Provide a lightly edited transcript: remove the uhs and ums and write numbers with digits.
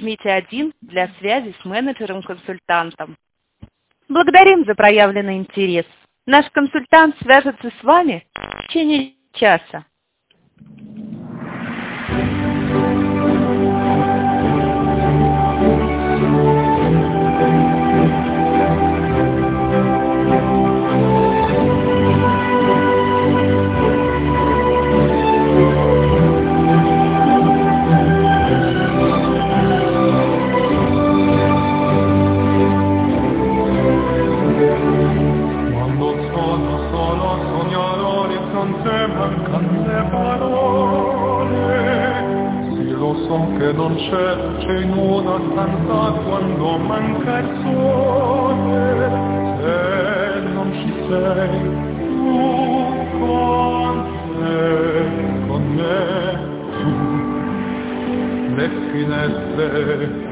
нажмите 1 для связи с менеджером-консультантом. Благодарим за проявленный интерес. Наш консультант свяжется с вами в течение часа. Che non c'è luce in una stanza quando manca il sole, se non ci sei tu con me, tu, le finestre